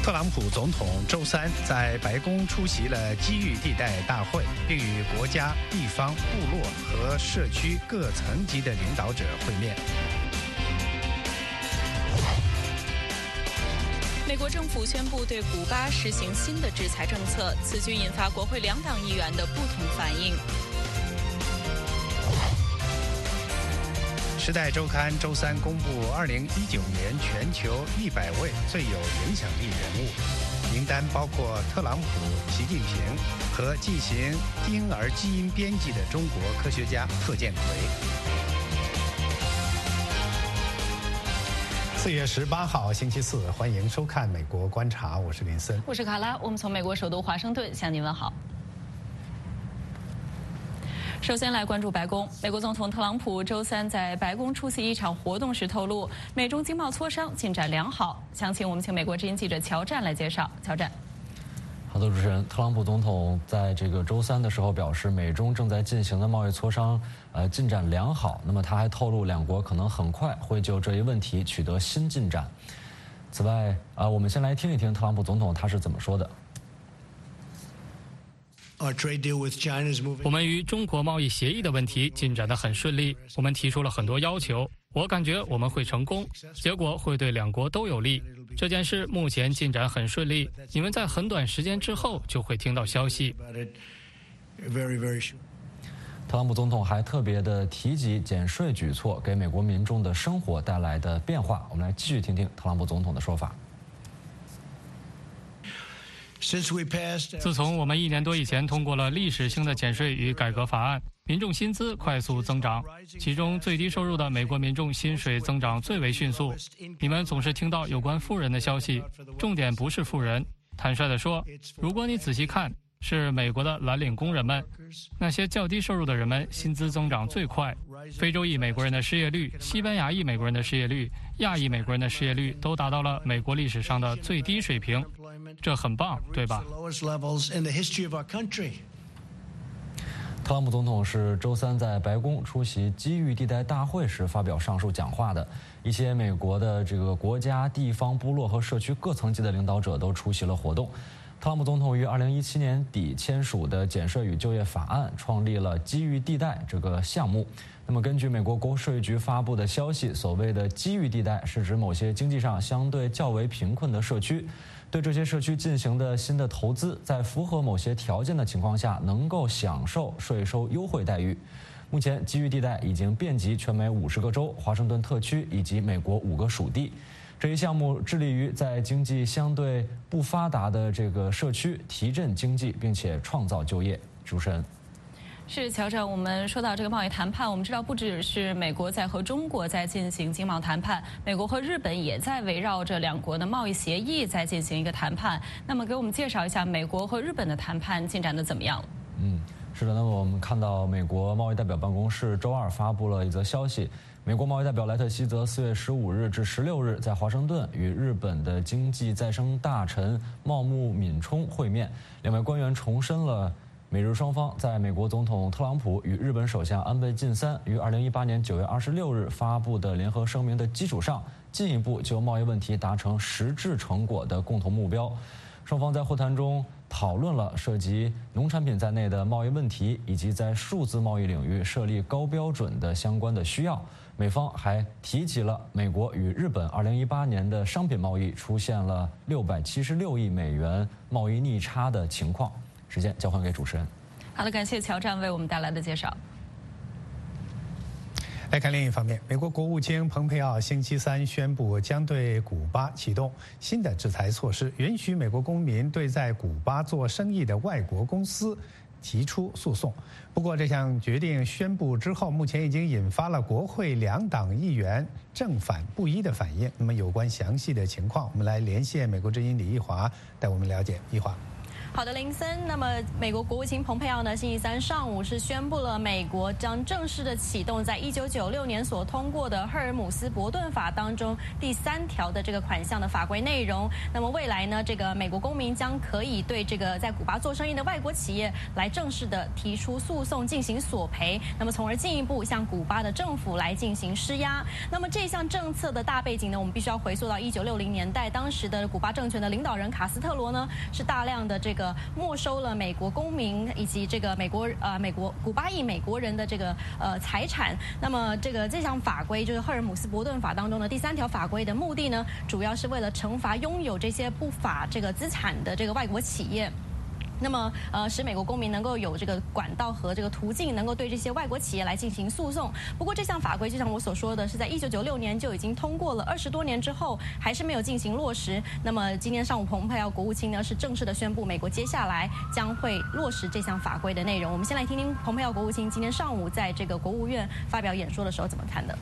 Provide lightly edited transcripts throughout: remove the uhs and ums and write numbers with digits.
特朗普总统周三在白宫出席了机遇地带大会，并与国家、地方、部落和社区各层级的领导者会面。 美国政府宣布对古巴实行新的制裁政策，此举引发国会两党议员的不同反应。 时代周刊周三公布2019年全球100位最有影响力人物，名单包括特朗普、习近平和进行婴儿基因编辑的中国科学家贺建奎。4月18号星期四，欢迎收看《美国观察》，我是林森， 我是卡拉，我们从美国首都华盛顿向您问好。首先来关注白宫，美国总统特朗普周三在白宫出席一场活动时透露，美中经贸磋商进展良好。详情我们请美国之音记者乔战来介绍。乔战。 好的，主持人，特朗普总统在这个周三的时候表示，美中正在进行的贸易磋商，进展良好。那么他还透露，两国可能很快会就这一问题取得新进展。此外，我们先来听一听特朗普总统他是怎么说的。 我们与中国贸易协议的问题进展得很顺利，我们提出了很多要求，我感觉我们会成功，结果会对两国都有利。这件事目前进展很顺利，你们在很短时间之后就会听到消息。 特朗普总统还特别的提及减税举措给美国民众的生活带来的变化。我们来继续听听特朗普总统的说法。 自从我们1年多以前通过了历史性的减税与改革法案，民众薪资快速增长，其中最低收入的美国民众薪水增长最为迅速。你们总是听到有关富人的消息，重点不是富人。坦率地说，如果你仔细看，是美国的蓝领工人们，那些较低收入的人们薪资增长最快。非洲裔美国人的失业率、西班牙裔美国人的失业率、亚裔美国人的失业率都达到了美国历史上的最低水平，这很棒，对吧？ 特朗普总统是周三在白宫出席机遇地带大会时发表上述讲话的。一些美国的这个国家、地方、部落和社区各层级的领导者都出席了活动。特朗普总统于2017年底签署的减税与就业法案创立了机遇地带这个项目。那么根据美国国税局发布的消息，所谓的机遇地带是指某些经济上相对较为贫困的社区，对这些社区进行的新的投资，在符合某些条件的情况下，能够享受税收优惠待遇。目前，机遇地带已经遍及全美50个州、华盛顿特区以及美国5个属地。这一项目致力于在经济相对不发达的这个社区提振经济，并且创造就业。主持人。 是乔战，我们说到这个贸易谈判，我们知道不只是美国在和中国在进行经贸谈判，美国和日本也在围绕着两国的贸易协议在进行一个谈判。那么给我们介绍一下美国和日本的谈判进展的怎么样了？ 是的，那么我们看到美国贸易代表办公室周二发布了一则消息，美国贸易代表莱特希泽4月15日至16日在华盛顿与日本的经济再生大臣茂木敏充会面，两位官员重申了美日双方在美国总统特朗普与日本首相安倍晋三于2018年9月26日发布的联合声明的基础上，进一步就贸易问题达成实质成果的共同目标。双方在会谈中讨论了涉及农产品在内的贸易问题，以及在数字贸易领域设立高标准的相关的需要。美方还提及了美国与日本2018年的商品贸易出现了676亿美元贸易逆差的情况。时间交还给主持人。 好的，感谢乔战为我们带来的介绍。 来看另一方面，美国国务卿蓬佩奥星期三宣布将对古巴启动新的制裁措施，允许美国公民对在古巴做生意的外国公司提出诉讼。不过，这项决定宣布之后，目前已经引发了国会两党议员正反不一的反应。那么，有关详细的情况，我们来连线美国之音李义华带我们了解。义华。 好的，林森。那么，美国国务卿蓬佩奥呢，星期三上午是宣布了，美国将正式的启动在1996年所通过的赫尔姆斯伯顿法当中第3条的这个款项的法规内容。那么未来呢，这个美国公民将可以对这个在古巴做生意的外国企业来正式的提出诉讼，进行索赔。那么从而进一步向古巴的政府来进行施压。那么这项政策的大背景呢，我们必须要回溯到1960年代，当时的古巴政权的领导人卡斯特罗呢，是大量的这个没收了美国公民以及这个古巴裔美国人的这个财产。那么这项法规就是赫尔姆斯伯顿法当中的第3条法规的目的呢，主要是为了惩罚拥有这些不法这个资产的这个外国企业。那么，使美国公民能够有这个管道和这个途径，能够对这些外国企业来进行诉讼。不过，这项法规就像我所说的，是在1996年就已经通过了，20多年之后还是没有进行落实。那么，今天上午，蓬佩奥国务卿呢是正式的宣布，美国接下来将会落实这项法规的内容。我们先来听听蓬佩奥国务卿今天上午在这个国务院发表演说的时候怎么看的。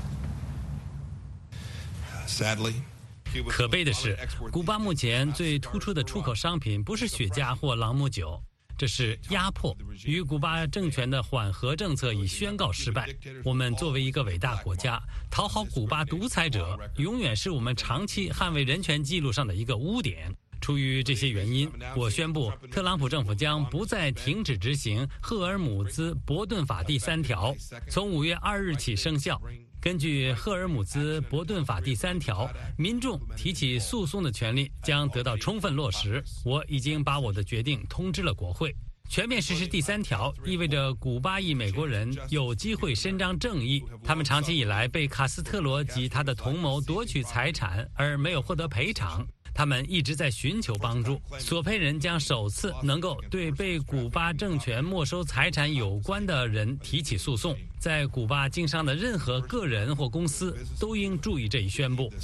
Sadly. 可悲的是，古巴目前最突出的出口商品不是雪茄或朗姆酒，这是压迫。与古巴政权的缓和政策已宣告失败。我们作为一个伟大国家，讨好古巴独裁者，永远是我们长期捍卫人权记录上的一个污点。出于这些原因，我宣布，特朗普政府将不再停止执行赫尔姆兹伯顿法第3条，从5月2日起生效。根据赫尔姆兹伯顿法第3条，民众提起诉讼的权利将得到充分落实。我已经把我的决定通知了国会。全面实施第3条意味着古巴裔美国人有机会伸张正义。他们长期以来被卡斯特罗及他的同谋夺取财产而没有获得赔偿。他们一直在寻求帮助，索赔人将首次能够对被古巴政权没收财产有关的人提起诉讼。在古巴经商的任何个人或公司都应注意这一宣布。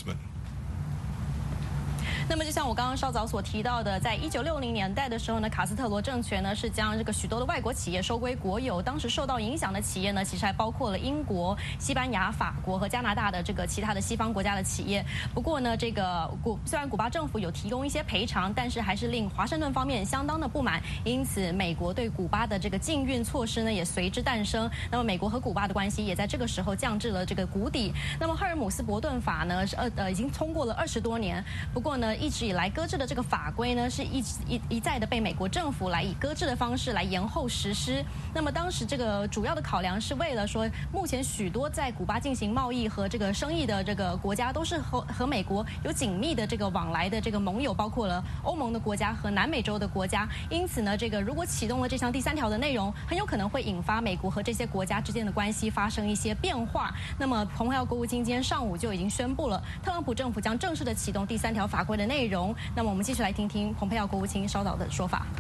那么就像我刚刚稍早所提到的，在1960年代的时候呢，卡斯特罗政权呢是将这个许多的外国企业收归国有。当时受到影响的企业呢，其实还包括了英国、西班牙、法国和加拿大的这个其他的西方国家的企业。不过呢，虽然古巴政府有提供一些赔偿，但是还是令华盛顿方面相当的不满。因此，美国对古巴的这个禁运措施呢也随之诞生。那么，美国和古巴的关系也在这个时候降至了这个谷底。那么，赫尔姆斯伯顿法呢是已经通过了20多年，不过呢，一直以来搁置的这个法规呢，是一再的被美国政府来以搁置的方式来延后实施。那么当时这个主要的考量是为了说，目前许多在古巴进行贸易和这个生意的这个国家都是和美国有紧密的这个往来的这个盟友，包括了欧盟的国家和南美洲的国家。因此呢，如果启动了这项第3条的内容，很有可能会引发美国和这些国家之间的关系发生一些变化。那么蓬佩奥国务卿今天上午就已经宣布了，特朗普政府将正式的启动第3条法规的内容。那么我们继续来听听蓬佩奥国务卿稍早的说法。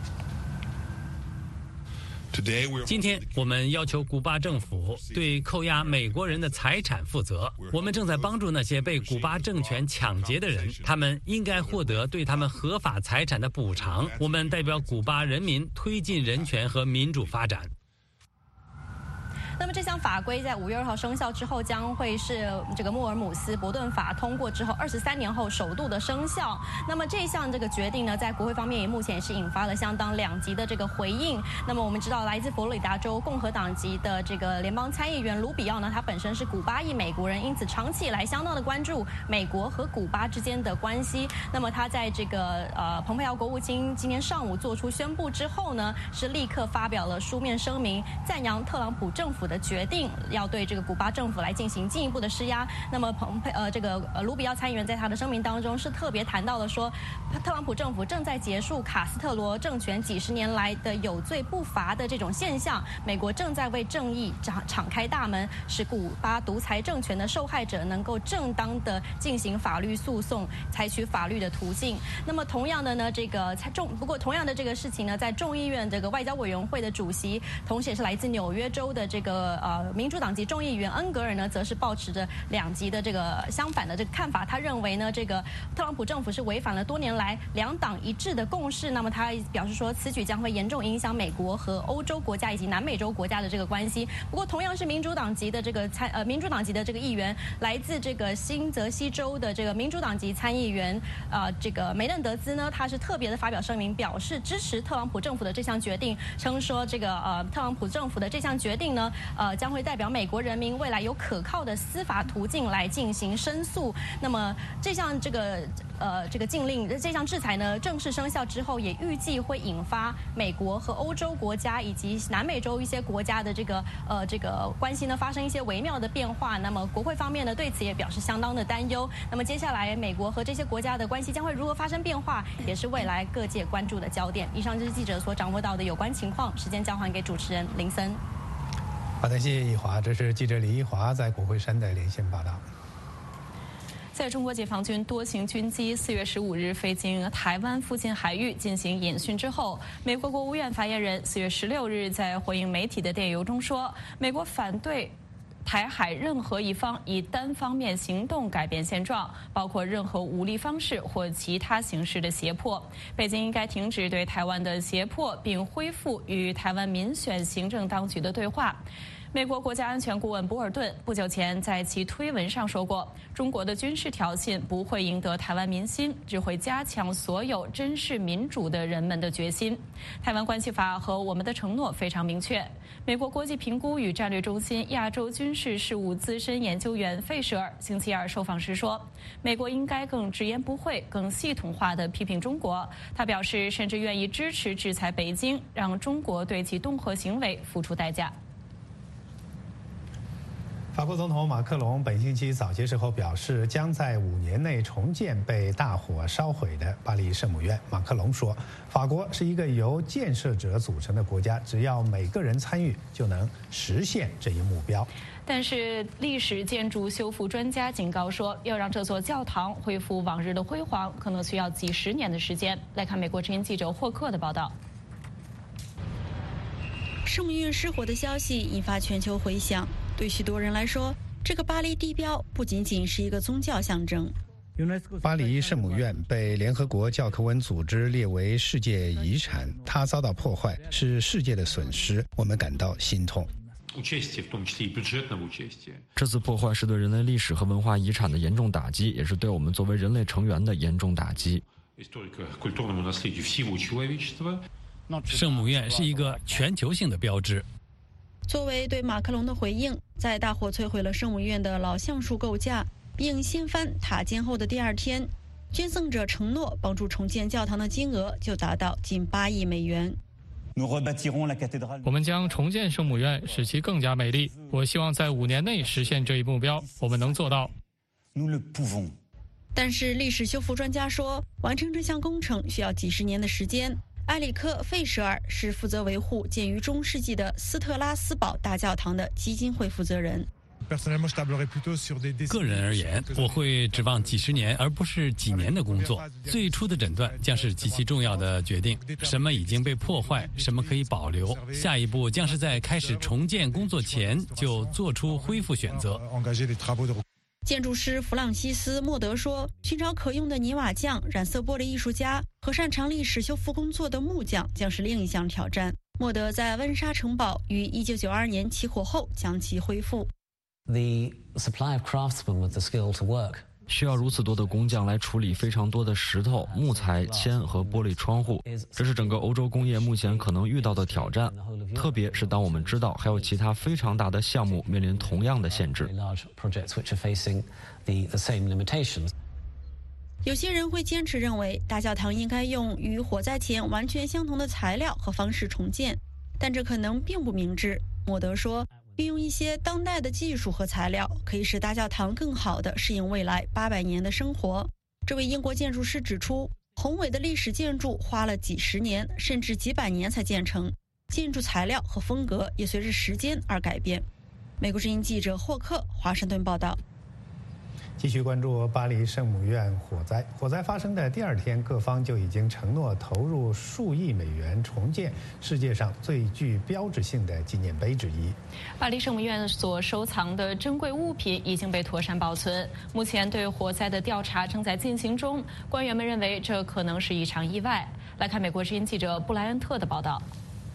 今天我们要求古巴政府对扣押美国人的财产负责。我们正在帮助那些被古巴政权抢劫的人，他们应该获得对他们合法财产的补偿。我们代表古巴人民推进人权和民主发展。 那么这项法规在5月2号生效之后，将会是这个莫尔姆斯伯顿法通过之后23年后首度的生效。那么这项决定呢，在国会方面目前也是引发了相当两极的这个回应。那么我们知道，来自佛罗里达州共和党籍的这个联邦参议员卢比奥呢，他本身是古巴裔美国人，因此长期以来相当的关注美国和古巴之间的关系。那么他在这个蓬佩奥国务卿今天上午做出宣布之后呢，是立刻发表了书面声明，赞扬特朗普政府的决定，要对这个古巴政府来进行进一步的施压。那么卢比奥参议员在他的声明当中是特别谈到了说，特朗普政府正在结束卡斯特罗政权几十年来的有罪不罚的这种现象，美国正在为正义敞开大门，使古巴独裁政权的受害者能够正当的进行法律诉讼，采取法律的途径。那么同样的呢，不过同样的这个事情呢，在众议院这个外交委员会的主席，同时也是来自纽约州的这个个民主党籍众议员恩格尔呢，则是抱持着两极的这个相反的这个看法。他认为呢，这个特朗普政府是违反了多年来两党一致的共识。那么他表示说，此举将会严重影响美国和欧洲国家以及南美洲国家的这个关系。不过，同样是民主党籍的这个议员，来自这个新泽西州的这个民主党籍参议员这个梅嫩德兹呢，他是特别的发表声明，表示支持特朗普政府的这项决定，称说这个特朗普政府的这项决定呢，将会代表美国人民未来有可靠的司法途径来进行申诉。那么这项这个禁令这项制裁呢正式生效之后，也预计会引发美国和欧洲国家以及南美洲一些国家的这个关系呢发生一些微妙的变化。那么国会方面呢对此也表示相当的担忧。那么接下来美国和这些国家的关系将会如何发生变化，也是未来各界关注的焦点。以上就是记者所掌握到的有关情况，时间交还给主持人林森。 好的，谢谢一华，这是记者李一华在国会山的连线报道。 在中国解放军多型军机4月15日飞经台湾附近海域进行演训之后，美国国务院发言人4月16日在回应媒体的电邮中说，美国反对台海任何一方以单方面行动改变现状，包括任何武力方式或其他形式的胁迫。北京应该停止对台湾的胁迫，并恢复与台湾民选行政当局的对话。美国国家安全顾问博尔顿不久前在其推文上说过，中国的军事挑衅不会赢得台湾民心，只会加强所有珍视民主的人们的决心。台湾关系法和我们的承诺非常明确。美国国际评估与战略中心亚洲军事事务资深研究员费舍尔星期二受访时说，美国应该更直言不讳、更系统化地批评中国。他表示，甚至愿意支持制裁北京，让中国对其恫吓行为付出代价。 法国总统马克龙本星期早些时候表示，将在5年内重建被大火烧毁的巴黎圣母院。马克龙说，法国是一个由建设者组成的国家，只要每个人参与，就能实现这一目标。 但是历史建筑修复专家警告说，要让这座教堂恢复往日的辉煌，可能需要几十年的时间。来看美国之音记者霍克的报道。 圣母院失火的消息引发全球回响。对许多人来说，这个巴黎地标不仅仅是一个宗教象征。 巴黎圣母院被联合国教科文组织列为世界遗产，它遭到破坏是世界的损失，我们感到心痛。 这次破坏是对人类历史和文化遗产的严重打击，也是对我们作为人类成员的严重打击。 圣母院是一个全球性的标志。 作为对马克龙的回应，在大火摧毁了圣母院的老橡树构架并掀翻塔尖后的第2天，捐赠者承诺帮助重建教堂的金额就达到近8亿美元。 我们将重建圣母院，使其更加美丽。我希望在5年内实现这一目标，我们能做到。 但是历史修复专家说，完成这项工程需要几十年的时间。埃里克·费舍尔是负责维护建于中世纪的斯特拉斯堡大教堂的基金会负责人。 个人而言，我会指望几十年而不是几年的工作。最初的诊断将是极其重要的决定，什么已经被破坏，什么可以保留。下一步将是在开始重建工作前就做出恢复选择。 建筑师弗朗西斯·莫德说，寻找可用的泥瓦匠、染色玻璃艺术家和擅长历史修复工作的木匠将是另一项挑战。莫德在温莎城堡于1992年起火后将其恢复。 需要如此多的工匠来处理非常多的石头、木材、铅和玻璃窗户，这是整个欧洲工业目前可能遇到的挑战，特别是当我们知道还有其他非常大的项目面临同样的限制。 有些人会坚持认为大教堂应该用与火灾前完全相同的材料和方式重建，但这可能并不明智。莫德说，运用一些当代的技术和材料，可以使大教堂更好地适应未来800年的生活。这位英国建筑师指出，宏伟的历史建筑花了几十年甚至几百年才建成，建筑材料和风格也随着时间而改变。美国之音记者霍克华盛顿报道。 继续关注巴黎圣母院火灾。火灾发生的第2天，各方就已经承诺投入数亿美元重建世界上最具标志性的纪念碑之一。 巴黎圣母院所收藏的珍贵物品已经被妥善保存。目前对火灾的调查正在进行中，官员们认为这可能是一场意外。来看美国之音记者布莱恩特的报道。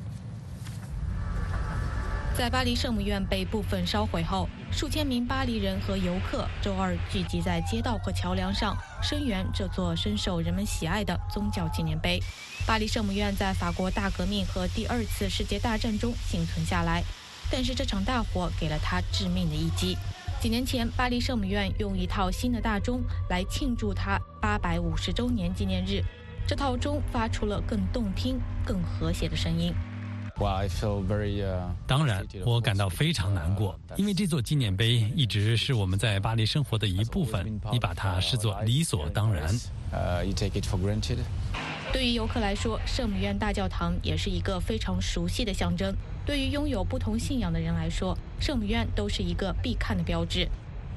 在巴黎圣母院被部分烧毁后，数千名巴黎人和游客周二聚集在街道和桥梁上，声援这座深受人们喜爱的宗教纪念碑。巴黎圣母院在法国大革命和第2次世界大战中幸存下来，但是这场大火给了它致命的一击。几年前，巴黎圣母院用一套新的大钟来庆祝它850周年纪念日，这套钟发出了更动听、更和谐的声音。 当然，我感到非常难过，因为这座纪念碑一直是我们在巴黎生活的一部分，你把它视作理所当然。 对于游客来说，圣母院大教堂也是一个非常熟悉的象征。对于拥有不同信仰的人来说，圣母院都是一个必看的标志。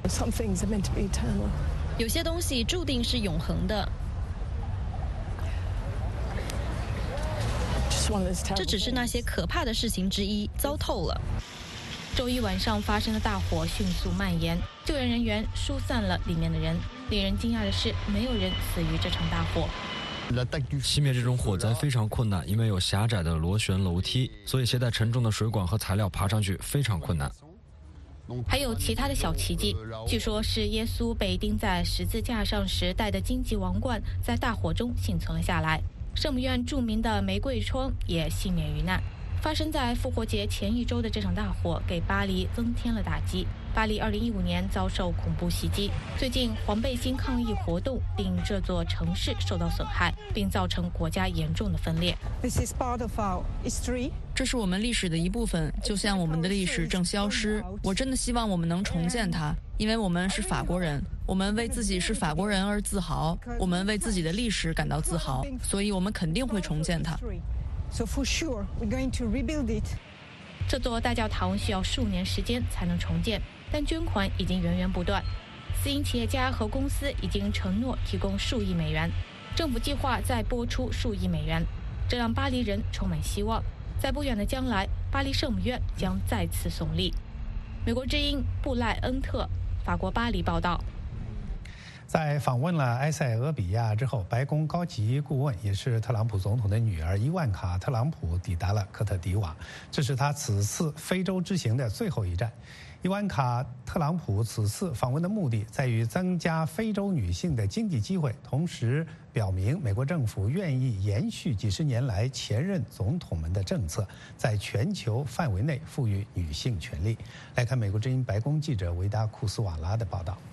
有些东西注定是永恒的。这只是那些可怕的事情之一，糟透了。 周一晚上发生的大火迅速蔓延，救援人员疏散了里面的人。令人惊讶的是，没有人死于这场大火。 熄灭这种火灾非常困难，因为有狭窄的螺旋楼梯，所以携带沉重的水管和材料爬上去非常困难。 还有其他的小奇迹，据说是耶稣被钉在十字架上时戴的荆棘王冠，在大火中幸存了下来。圣母院著名的玫瑰窗也幸免于难。发生在复活节前1周的这场大火给巴黎增添了打击。巴黎2015年遭受恐怖袭击，最近黄背心抗议活动令这座城市受到损害，并造成国家严重的分裂。 这是我们历史的一部分，就像我们的历史正消失。我真的希望我们能重建它，因为我们是法国人，我们为自己是法国人而自豪，我们为自己的历史感到自豪，所以我们肯定会重建它。 这座大教堂需要数年时间才能重建，但捐款已经源源不断。私营企业家和公司已经承诺提供数亿美元，政府计划再拨出数亿美元，这让巴黎人充满希望。在不远的将来，巴黎圣母院将再次耸立。美国之音布赖恩特，法国巴黎报道。 在访问了埃塞俄比亚之后，白宫高级顾问也是特朗普总统的女儿伊万卡·特朗普抵达了科特迪瓦，这是她此次非洲之行的最后一站。伊万卡·特朗普此次访问的目的在于增加非洲女性的经济机会，同时表明美国政府愿意延续几十年来前任总统们的政策，在全球范围内赋予女性权利。来看美国之音白宫记者维达库斯瓦拉的报道。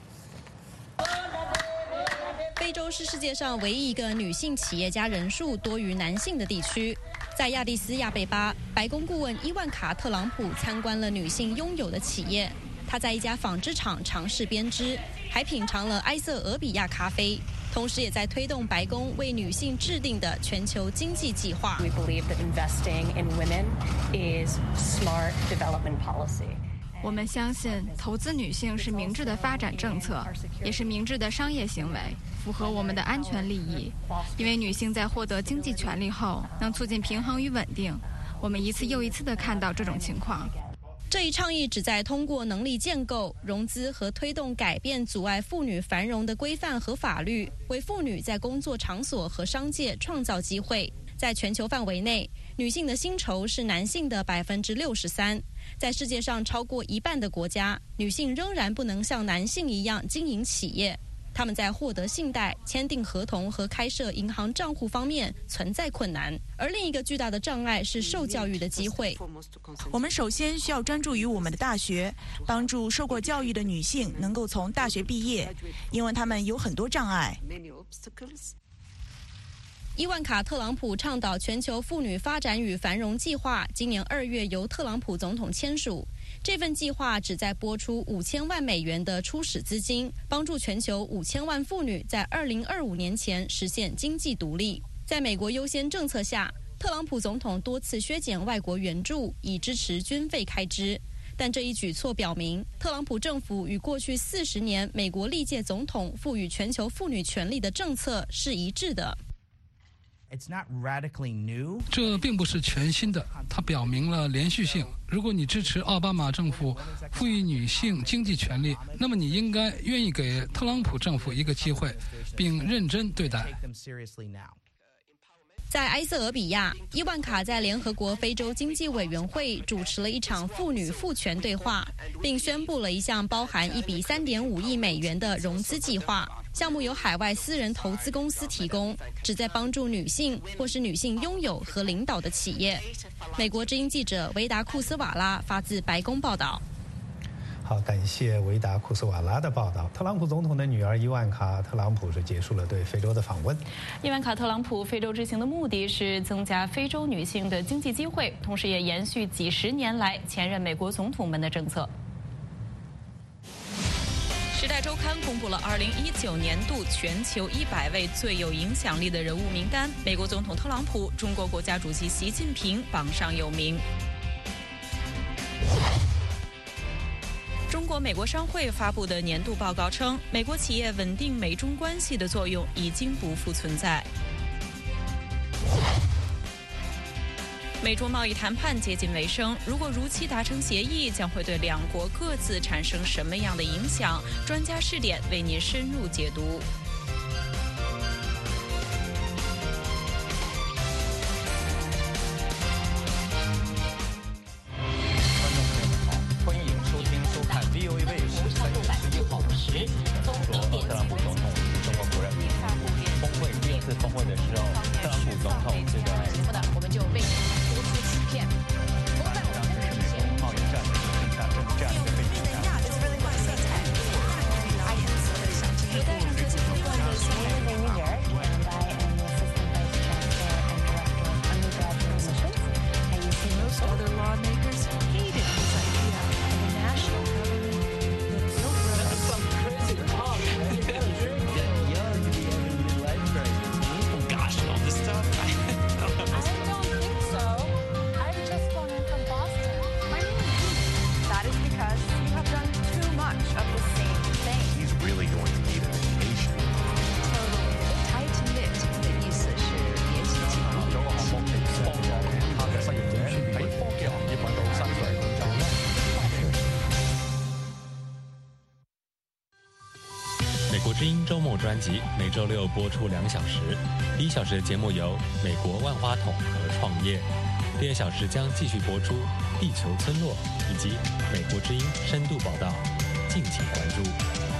非洲是世界上唯一一个女性企业家人数多于男性的地区。在亚的斯亚贝巴，白宫顾问伊万卡·特朗普参观了女性拥有的企业。她在一家纺织厂尝试编织，还品尝了埃塞俄比亚咖啡，同时也在推动白宫为女性制定的全球经济计划。 We believe that investing in women is smart development policy. 我们相信投资女性是明智的发展政策，也是明智的商业行为，符合我们的安全利益。因为女性在获得经济权利后，能促进平衡与稳定。我们一次又一次地看到这种情况。 这一倡议旨在通过能力建构、融资和推动改变阻碍妇女繁荣的规范和法律，为妇女在工作场所和商界创造机会。在全球范围内，女性的薪酬是男性的63%。在世界上超过1半的国家，女性仍然不能像男性一样经营企业。他们在获得信贷、签订合同和开设银行账户方面存在困难，而另一个巨大的障碍是受教育的机会。 我们首先需要专注于我们的大学，帮助受过教育的女性能够从大学毕业，因为她们有很多障碍。 伊万卡·特朗普倡导全球妇女发展与繁荣计划，今年2月由特朗普总统签署。这份计划旨在拨出5000万美元的初始资金，帮助全球5000万妇女在2025年前实现经济独立。在美国优先政策下，特朗普总统多次削减外国援助，以支持军费开支。 但这一举措表明，特朗普政府与过去40年美国历届总统赋予全球妇女权利的政策是一致的。 这并不是全新的，它表明了连续性。如果你支持奥巴马政府赋予女性经济权利，那么你应该愿意给特朗普政府一个机会，并认真对待。 在埃塞俄比亚，伊万卡在联合国非洲经济委员会主持了一场妇女赋权对话，并宣布了一项包含一笔3.5亿美元的融资计划。项目由海外私人投资公司提供，旨在帮助女性或是女性拥有和领导的企业。美国之音记者维达库斯瓦拉发自白宫报道。 好，感谢维达库斯瓦拉的报道。特朗普总统的女儿伊万卡·特朗普是结束了对非洲的访问。 伊万卡·特朗普非洲之行的目的是增加非洲女性的经济机会，同时也延续几十年来前任美国总统们的政策。时代周刊公布了2019年度全球100位最有影响力的人物名单，美国总统特朗普、中国国家主席习近平榜上有名。中国美国商会发布的年度报告称，美国企业稳定美中关系的作用已经不复存在。美中贸易谈判接近尾声，如果如期达成协议，将会对两国各自产生什么样的影响？专家视点为您深入解读。 美国之音周末专辑每周六播出2小时，第1小时的节目由美国万花筒和创业，第2小时将继续播出地球村落以及美国之音深度报道，敬请关注。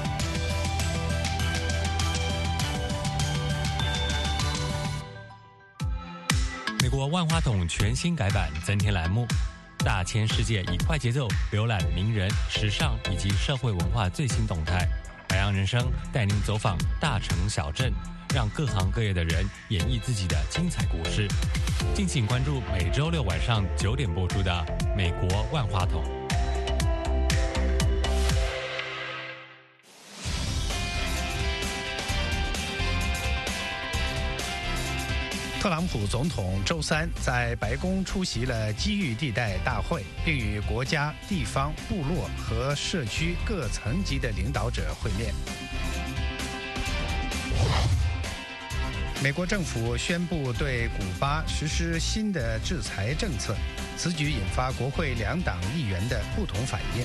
美国万花筒全新改版增添栏目，大千世界以快节奏浏览名人、时尚以及社会文化最新动态。海洋人生带您走访大城小镇，让各行各业的人演绎自己的精彩故事。敬请关注每周六晚上9点播出的《美国万花筒》。 特朗普总统周3在白宫出席了机遇地带大会，并与国家、地方、部落和社区各层级的领导者会面。美国政府宣布对古巴实施新的制裁政策，此举引发国会2党议员的不同反应。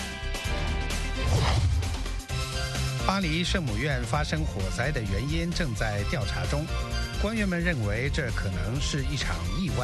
巴黎圣母院发生火灾的原因正在调查中，官员们认为这可能是一场意外。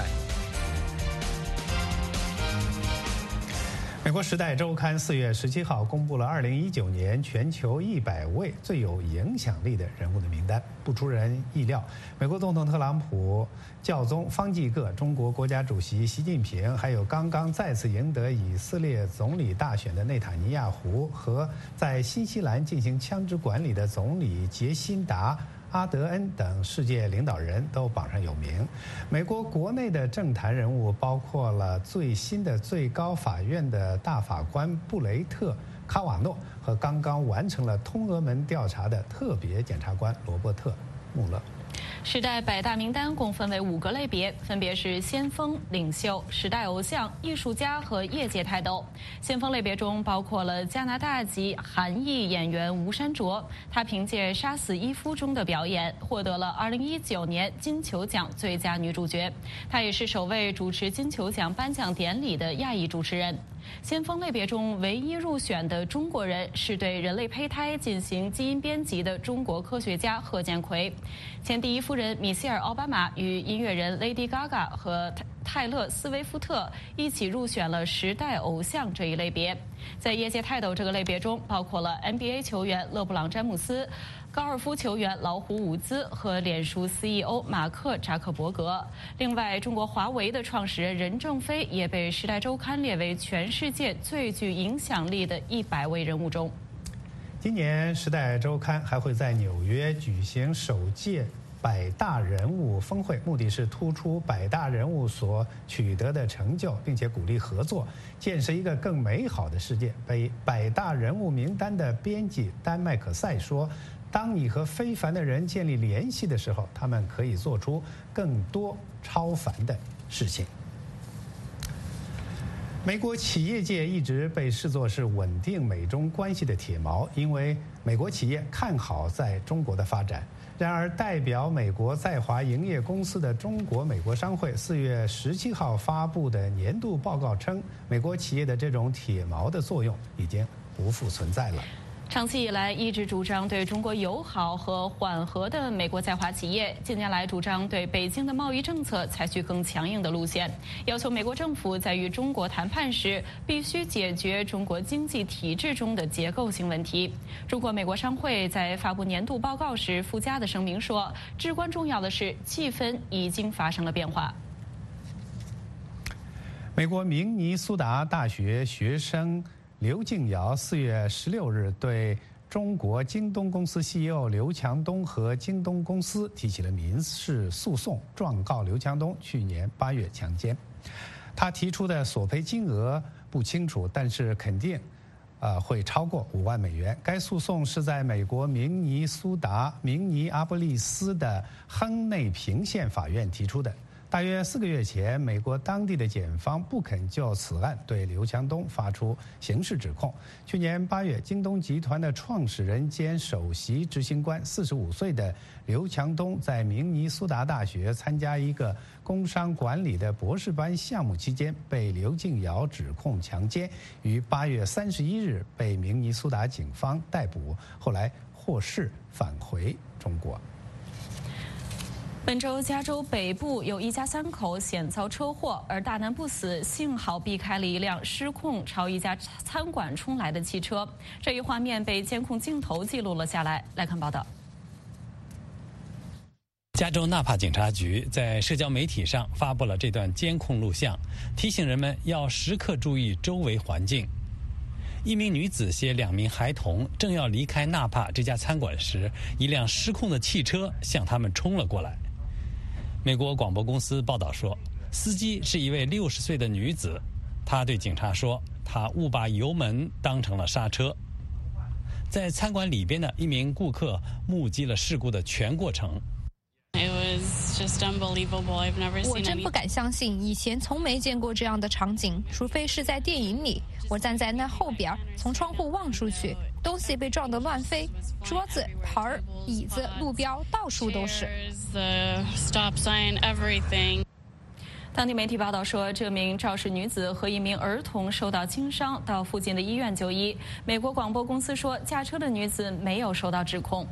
美国《时代周刊》4月17号公布了2019年全球100位最有影响力的人物的名单。不出人意料，美国总统特朗普、教宗方济各、中国国家主席习近平，还有刚刚再次赢得以色列总理大选的内塔尼亚胡和在新西兰进行枪支管理的总理杰辛达阿德恩等世界领导人都榜上有名。美国国内的政坛人物包括了最新的最高法院的大法官布雷特·卡瓦诺和刚刚完成了通俄门调查的特别检察官罗伯特·穆勒。 时代百大名单共分为5个类别，分别是先锋、领袖、时代偶像、艺术家和业界泰斗。先锋类别中包括了加拿大籍韩裔演员吴珊卓，她凭借《杀死伊夫》中的表演获得了2019年金球奖最佳女主角。她也是首位主持金球奖颁奖典礼的亚裔主持人。先锋类别中唯一入选的中国人是对人类胚胎进行基因编辑的中国科学家贺建奎。前第一夫人米歇尔·奥巴马与音乐人 Lady Gaga 和泰勒·斯威夫特一起入选了时代偶像这一类别。在业界泰斗这个类别中，包括了 NBA 球员勒布朗·詹姆斯、高尔夫球员老虎伍兹和脸书 CEO 马克·扎克伯格。另外，中国华为的创始人任正非也被《时代周刊》列为全世界最具影响力的100位人物中。 今年《时代周刊》还会在纽约举行首届百大人物峰会，目的是突出百大人物所取得的成就，并且鼓励合作，建设一个更美好的世界。百大人物名单的编辑丹麦克塞说，当你和非凡的人建立联系的时候，他们可以做出更多超凡的事情。美国企业界一直被视作是稳定美中关系的铁锚，因为美国企业看好在中国的发展。然而，代表美国在华营业公司的中国美国商会4月17号发布的年度报告称，美国企业的这种铁锚的作用已经不复存在了。 长期以来一直主张对中国友好和缓和的美国在华企业，近年来主张对北京的贸易政策采取更强硬的路线，要求美国政府在与中国谈判时必须解决中国经济体制中的结构性问题。中国美国商会在发布年度报告时附加的声明说，至关重要的是气氛已经发生了变化。 美国明尼苏达大学学生刘敬尧4月16日对中国京东公司 CEO 刘强东和京东公司提起了民事诉讼，状告刘强东去年8月强奸。他提出的索赔金额不清楚，但是肯定会超过5万美元。该诉讼是在美国明尼阿波利斯的亨内平县法院提出的。大约4个月前，美国当地的检方不肯就此案对刘强东发出刑事指控。去年8月，京东集团的创始人兼首席执行官45岁的刘强东在明尼苏达大学参加一个工商管理的博士班项目期间，被刘敬尧指控强奸，于8月31日被明尼苏达警方逮捕，后来获释返回中国。 本周，加州北部有一家3口险遭车祸，而大难不死，幸好避开了一辆失控朝一家餐馆冲来的汽车。这一画面被监控镜头记录了下来。来看报道。 加州纳帕警察局在社交媒体上发布了这段监控录像，提醒人们要时刻注意周围环境。一名女子携2名孩童正要离开纳帕这家餐馆时，一辆失控的汽车向他们冲了过来。美国广播公司报道说，司机是一位60岁的女子，她对警察说，她误把油门当成了刹车。在餐馆里边的一名顾客目击了事故的全过程。 我真不敢相信，以前从没见过这样的场景，除非是在电影里。我站在那后边，从窗户望出去，东西被撞得乱飞，桌子、盆、椅子、路标到处都是。 当地媒体报道说，这名肇事女子和一名儿童受到轻伤，到附近的医院就医。美国广播公司说，驾车的女子没有受到指控。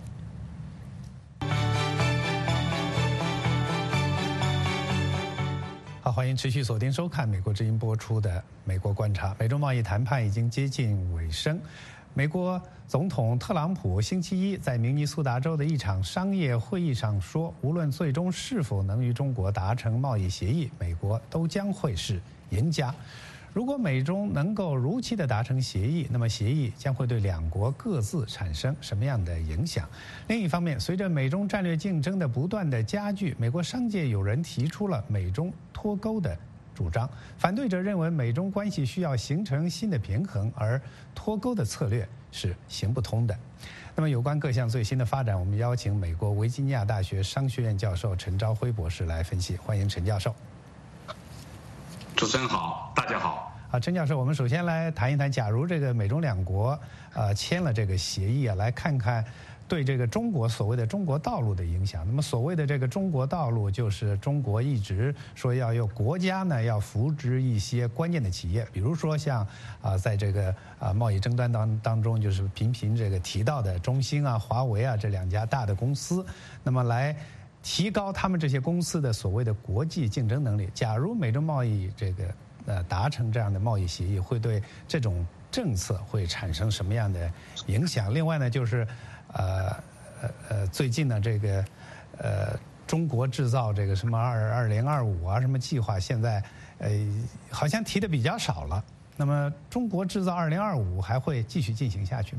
好，欢迎持续锁定收看美国之音播出的《美国观察》。美中贸易谈判已经接近尾声。美国总统特朗普星期一在明尼苏达州的一场商业会议上说，无论最终是否能与中国达成贸易协议，美国都将会是赢家。如果美中能够如期的达成协议，那么协议将会对两国各自产生什么样的影响？另一方面，随着美中战略竞争的不断的加剧，美国商界有人提出了美中脱钩的主张。反对者认为美中关系需要形成新的平衡，而脱钩的策略是行不通的。那么有关各项最新的发展，我们邀请美国维吉尼亚大学商学院教授陈朝晖博士来分析。欢迎陈教授。 主持人好，大家好。 陈教授，我们首先来谈一谈，假如这个美中两国签了这个协议啊，来看看对这个中国所谓的中国道路的影响。那么所谓的这个中国道路，就是中国一直说要有国家呢要扶植一些关键的企业，比如说像在这个贸易争端当中，就是频频这个提到的中兴啊、华为啊这两家大的公司，那么来提高他们这些公司的所谓的国际竞争能力。假如美中贸易这个达成这样的贸易协议，会对这种政策会产生什么样的影响？另外呢，就是最近呢这个中国制造这个什么2025啊什么计划，现在好像提的比较少了。那么中国制造2025还会继续进行下去吗？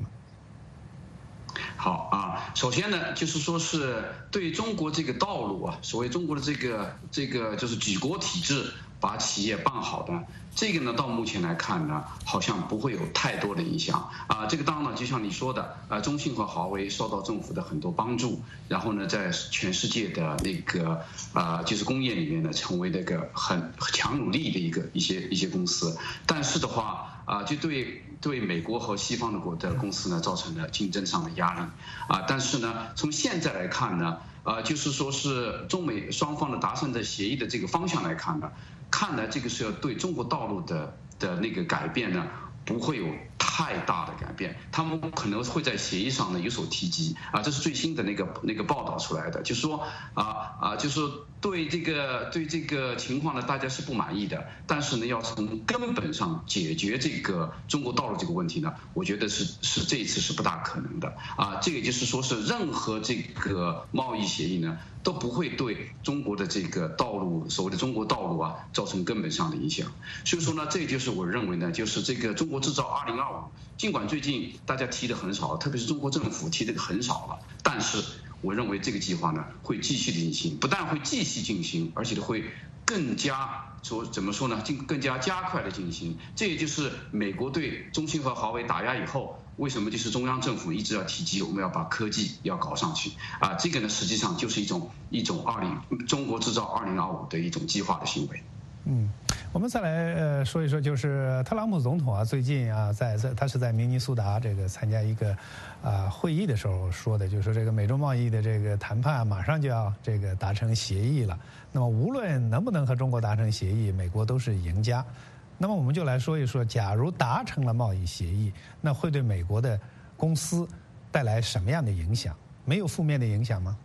好啊，首先呢，就是说是对中国这个道路啊，所谓中国的这个就是举国体制把企业办好的，这个呢到目前来看呢，好像不会有太多的影响啊。这个当然就像你说的，中兴和华为受到政府的很多帮助，然后呢，在全世界的那个就是工业里面呢，成为那个很强有力的一些公司。但是的话就对美国和西方的公司呢，造成了竞争上的压力啊。但是呢，从现在来看呢，就是说是中美双方的达成的协议的这个方向来看呢，看来这个是要对中国道路的那个改变呢，不会有太大的改变，他们可能会在协议上呢有所提及啊，这是最新的那个报道出来的，就是说就是对这个情况呢，大家是不满意的，但是呢，要从根本上解决这个中国道路这个问题呢，我觉得是这一次是不大可能的啊。这个就是说是任何这个贸易协议呢，都不会对中国的这个道路，所谓的中国道路啊，造成根本上的影响。所以说呢，这就是我认为呢，就是这个中国制造2025，尽管最近大家提的很少，特别是中国政府提的很少了，但是我认为这个计划呢会继续进行，不但会继续进行，而且会更加怎么说呢？更加加快的进行。这也就是美国对中兴和华为打压以后，为什么就是中央政府一直要提及我们要把科技要搞上去啊？这个呢实际上就是一种中国制造2025的一种计划的行为。 我们再来说一说，就是特朗普总统啊，最近啊，他是在明尼苏达这个参加一个会议的时候说的，就是这个美中贸易的这个谈判马上就要这个达成协议了。那么无论能不能和中国达成协议，美国都是赢家。那么我们就来说一说，假如达成了贸易协议，那会对美国的公司带来什么样的影响？没有负面的影响吗？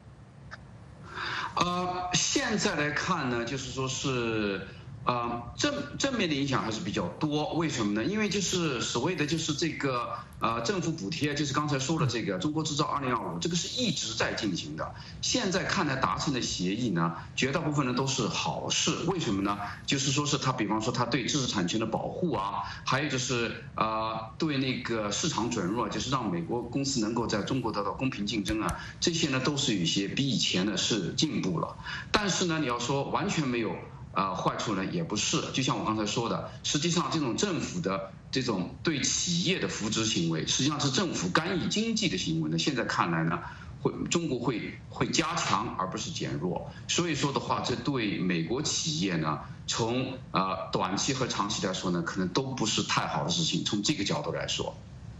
现在来看呢，就是说是。正面的影响还是比较多，为什么呢？因为就是所谓的就是这个政府补贴，就是刚才说的这个中国制造2025，这个是一直在进行的。现在看来达成的协议呢，绝大部分呢都是好事。为什么呢？就是说是它，比方说它对知识产权的保护啊，还有就是对那个市场准入啊，就是让美国公司能够在中国得到公平竞争啊，这些呢都是有一些比以前呢是进步了。但是呢，你要说完全没有。坏处呢也不是，就像我刚才说的，实际上这种政府的这种对企业的扶植行为，实际上是政府干预经济的行为呢。现在看来呢，中国会加强而不是减弱。所以说的话，这对美国企业呢，从短期和长期来说呢，可能都不是太好的事情。从这个角度来说，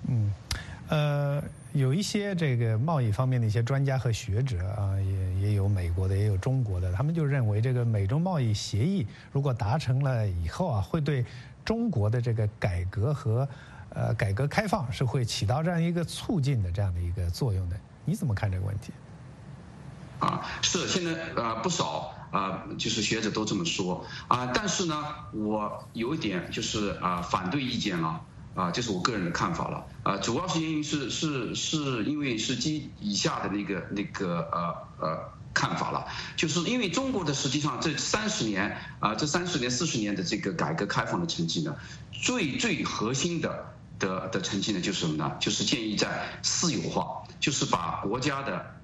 有一些这个贸易方面的一些专家和学者啊，也有美国的，也有中国的，他们就认为这个美中贸易协议如果达成了以后啊，会对中国的这个改革和改革开放是会起到这样一个促进的这样的一个作用的。你怎么看这个问题？ 是现在不少就是学者都这么说但是呢，我有一点就是反对意见了。这是我个人的看法了。主要是原因是因为是基以下的那个看法了，就是因为中国的实际上这30年40年的这个改革开放的成绩呢，最核心的成绩呢就是什么呢？就是建议在私有化，就是把国家的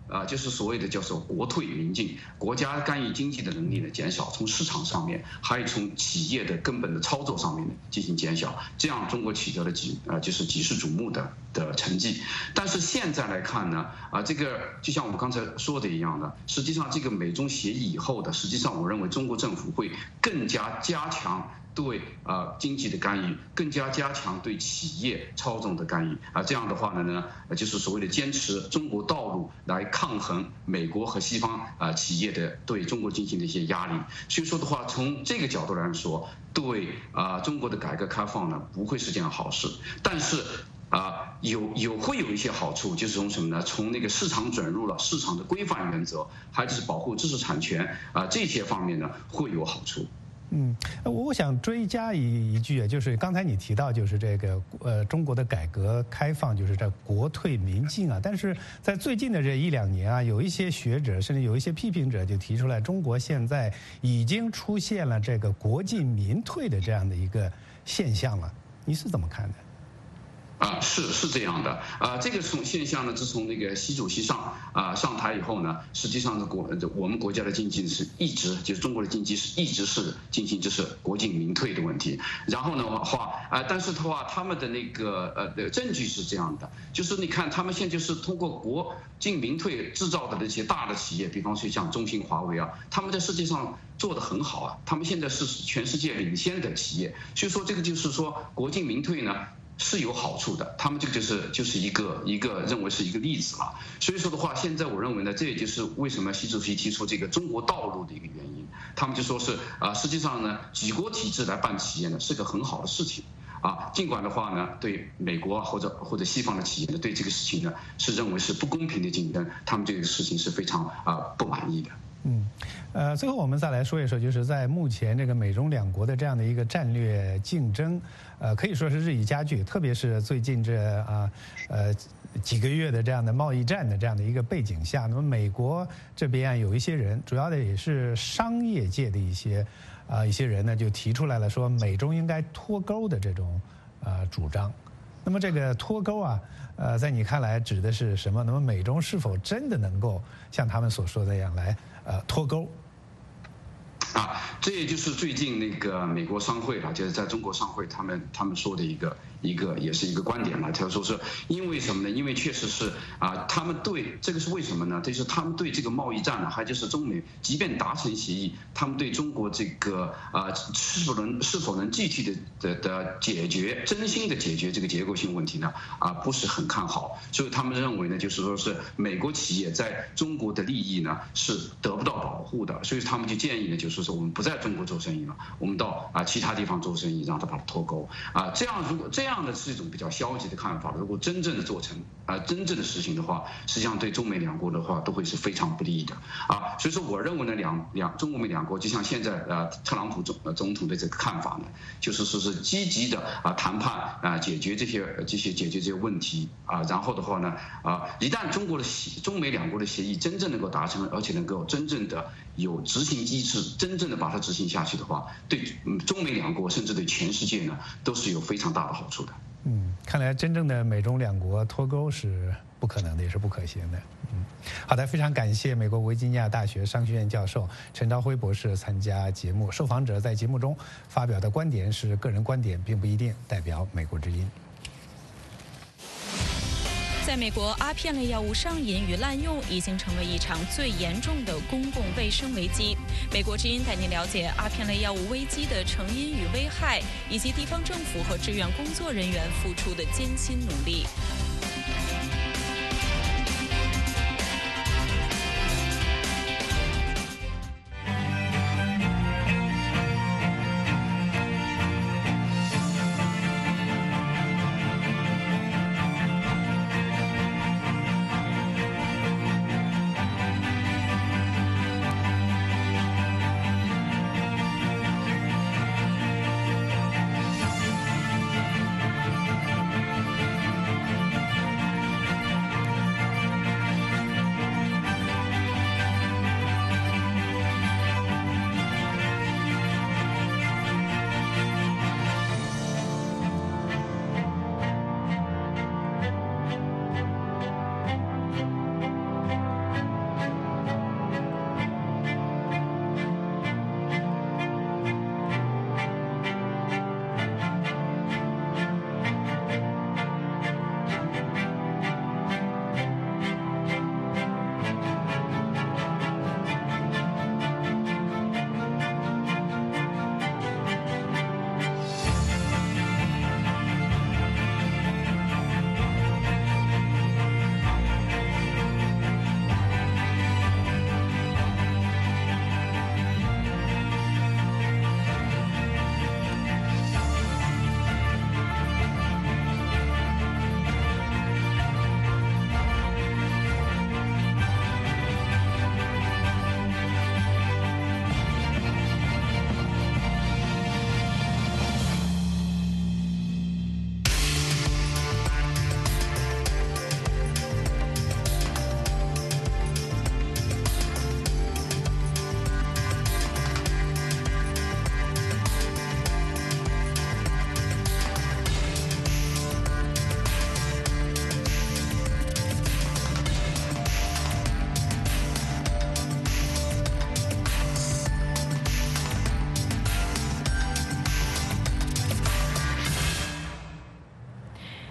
就是所谓的叫做国退民进，国家干预经济的能力呢减少，从市场上面，还有从企业的根本的操作上面呢进行减小，这样中国取得了就是举世瞩目的成绩。但是现在来看呢，这个就像我们刚才说的一样的，实际上这个美中协议以后的，实际上我认为中国政府会更加加强对经济的干预，更加加强对企业操纵的干预这样的话呢，就是所谓的坚持中国道路来抗衡美国和西方企业的对中国进行的一些压力。所以说的话，从这个角度来说，对中国的改革开放呢不会是件好事，但是会有一些好处，就是从什么呢？从那个市场准入了市场的规范原则，还有就是保护知识产权这些方面呢会有好处。 我想追加一句，就是刚才你提到，就是这个中国的改革开放，就是这国退民进但是在最近的这1-2年有一些学者甚至有一些批评者就提出来，中国现在已经出现了这个国进民退的这样的一个现象了，你是怎么看的？ 是这样的这个现象呢，自从那个习主席上台以后呢，实际上我们国家的经济是一直就是中国的经济是一直是进行就是国进民退的问题。然后呢但是的话，他们的那个证据是这样的，就是你看他们现在就是通过国进民退制造的那些大的企业，比方说像中兴、华为他们在世界上做得很好他们现在是全世界领先的企业。所以说这个就是说国进民退呢是有好处的，他们这个就是一个认为是一个例子了。所以说的话，现在我认为呢，这也就是为什么习主席提出这个中国道路的一个原因。他们就说是实际上呢，举国体制来办企业呢是个很好的事情尽管的话呢，对美国或者西方的企业呢，对这个事情呢是认为是不公平的竞争，他们这个事情是非常不满意的。 最后我们再来说一说，就是在目前这个美中两国的这样的一个战略竞争，可以说是日益加剧，特别是最近这几个月的这样的贸易战的这样的一个背景下，那么美国这边有一些人，主要的也是商业界的一些人呢，就提出来了说美中应该脱钩的这种主张。那么这个脱钩在你看来指的是什么？那么美中是否真的能够像他们所说的那样来脱钩？ 这也就是最近那个美国商会就是在中国商会他们说的也是一个观点他说是因为什么呢？因为确实是他们对这个是为什么呢？就是他们对这个贸易战还就是中美即便达成协议，他们对中国这个是否能具体的解决真心的解决这个结构性问题呢不是很看好，所以他们认为呢，就是说是美国企业在中国的利益呢是得不到保护的，所以他们就建议呢，就是说我们不在中国做生意了，我们到其他地方做生意，让他把它脱钩如果这样的是一种比较消极的看法，如果真正的做成真正的实行的话，实际上对中美两国的话都会是非常不利的所以说我认为呢，中美两国就像现在特朗普总统的这个看法呢，就是说是积极的谈判解决这些问题然后的话呢一旦中美两国的协议真正能够达成，而且能够真正的有执行机制，真正的把它执行下去的话，对中美两国甚至对全世界呢都是有非常大的好处的。 看来真正的美中两国脱钩是不可能的，也是不可行的。好的，非常感谢美国维吉尼亚大学商学院教授陈朝辉博士参加节目。受访者在节目中发表的观点是个人观点，并不一定代表美国之音。 在美国，阿片类药物上瘾与滥用已经成为一场最严重的公共卫生危机。美国之音带您了解阿片类药物危机的成因与危害，以及地方政府和志愿工作人员付出的艰辛努力。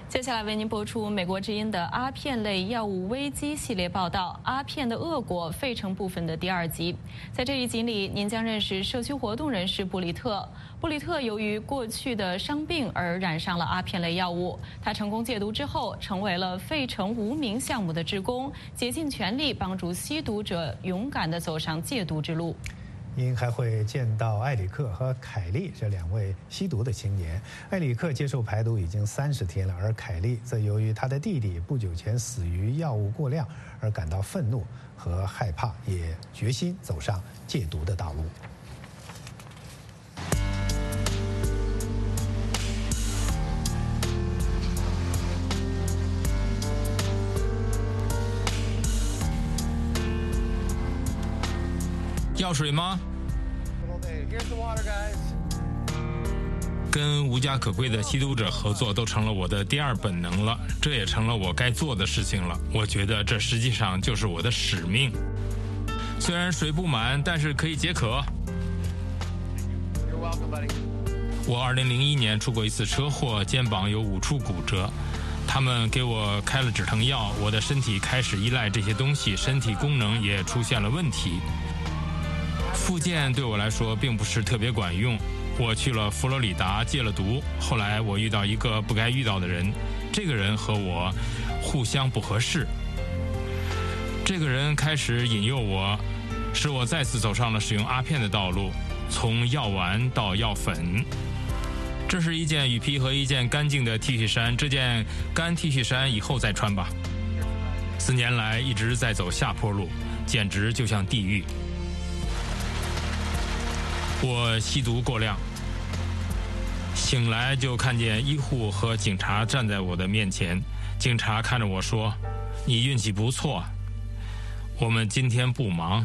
接下来为您播出美国之音的阿片类药物危机系列报道《阿片的恶果：费城部分》的第2集。在这一集里，您将认识社区活动人士布里特。布里特由于过去的伤病而染上了阿片类药物，他成功戒毒之后，成为了费城无名项目的志工，竭尽全力帮助吸毒者勇敢地走上戒毒之路。 您还会见到埃里克和凯利这2位吸毒的青年。埃里克接受排毒已经30天了，而凯利则由于他的弟弟不久前死于药物过量而感到愤怒和害怕，也决心走上戒毒的道路。 要水吗？跟无家可归的吸毒者合作都成了我的第2本能了，这也成了我该做的事情了。我觉得这实际上就是我的使命。虽然水不满，但是可以解渴。我2001年出过一次车祸，肩膀有5处骨折。他们给我开了止疼药，我的身体开始依赖这些东西，身体功能也出现了问题。复健对我来说并不是特别管用，我去了佛罗里达戒了毒，后来我遇到一个不该遇到的人，这个人和我互相不合适。这个人开始引诱我，使我再次走上了使用阿片的道路，从药丸到药粉。这是一件雨披和一件干净的 T 恤衫，这件干 T 恤衫以后再穿吧。4年来一直在走下坡路，简直就像地狱。我吸毒过量，醒来就看见医护和警察站在我的面前。警察看着我说：“你运气不错，我们今天不忙。”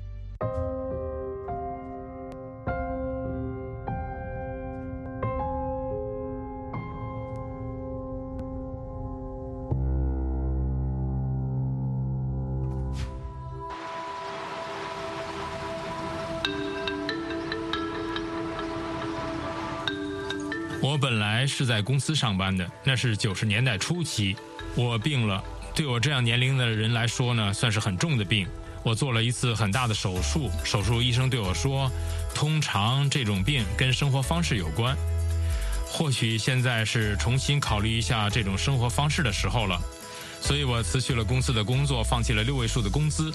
我本来是在公司上班的，那是90年代初期。我病了，对我这样年龄的人来说呢，算是很重的病。我做了一次很大的手术，手术医生对我说，通常这种病跟生活方式有关。或许现在是重新考虑一下这种生活方式的时候了。所以我辞去了公司的工作，放弃了6位数的工资。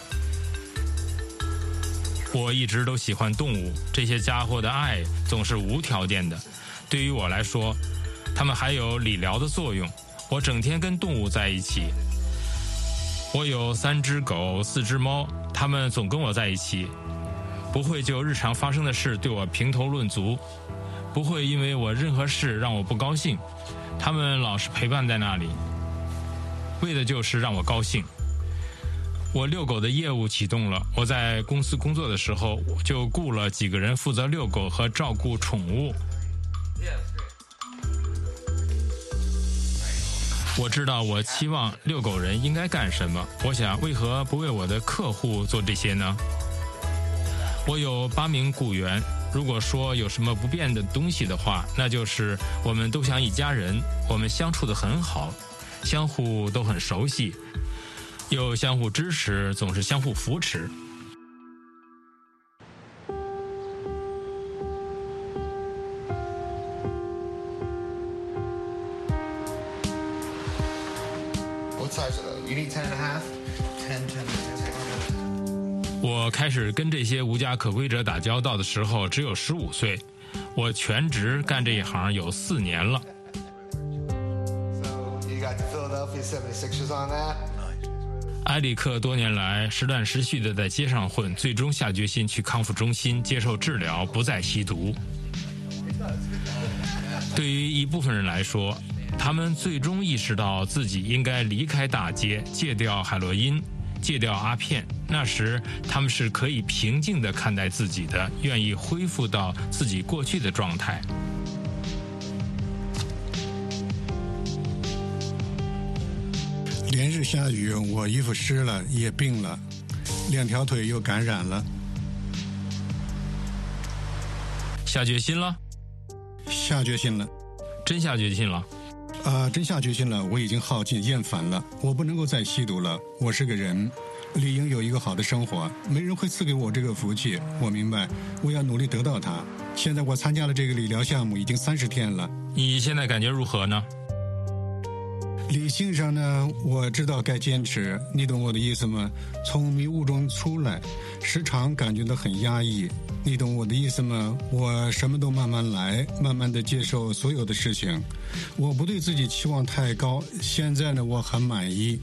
我一直都喜欢动物，这些家伙的爱总是无条件的。对于我来说，他们还有理疗的作用。我整天跟动物在一起。我有3只狗，4只猫，它们总跟我在一起，不会就日常发生的事对我评头论足，不会因为我任何事让我不高兴。它们老是陪伴在那里，为的就是让我高兴。我遛狗的业务启动了。我在公司工作的时候，就雇了几个人负责遛狗和照顾宠物。我知道我期望遛狗人应该干什么。我想，为何不为我的客户做这些呢？我有8名雇员。如果说有什么不变的东西的话，那就是我们都像一家人，我们相处得很好，相互都很熟悉，又相互支持，总是相互扶持。我开始跟这些无家可归者打交道的时候只有15岁，我全职干这一行有4年了。埃里克多年来时断时续地在街上混，最终下决心去康复中心接受治疗，不再吸毒。对于一部分人来说，他们最终意识到自己应该离开大街，戒掉海洛因，戒掉阿片。那时他们是可以平静地看待自己的，愿意恢复到自己过去的状态。 连日下雨，我衣服湿了，也病了，2条腿又感染了。 下决心了？ 下决心了。 真下决心了？ 真下决心了，我已经耗尽厌烦了，我不能够再吸毒了。我是个人，理应有一个好的生活，没人会赐给我这个福气。我明白，我要努力得到它。现在我参加了这个理疗项目已经30天了。 你现在感觉如何呢？ 理性上呢，我知道该坚持，你懂我的意思吗？从迷雾中出来，时常感觉到很压抑，你懂我的意思吗？我什么都慢慢来，慢慢的接受所有的事情，我不对自己期望太高，现在呢，我很满意。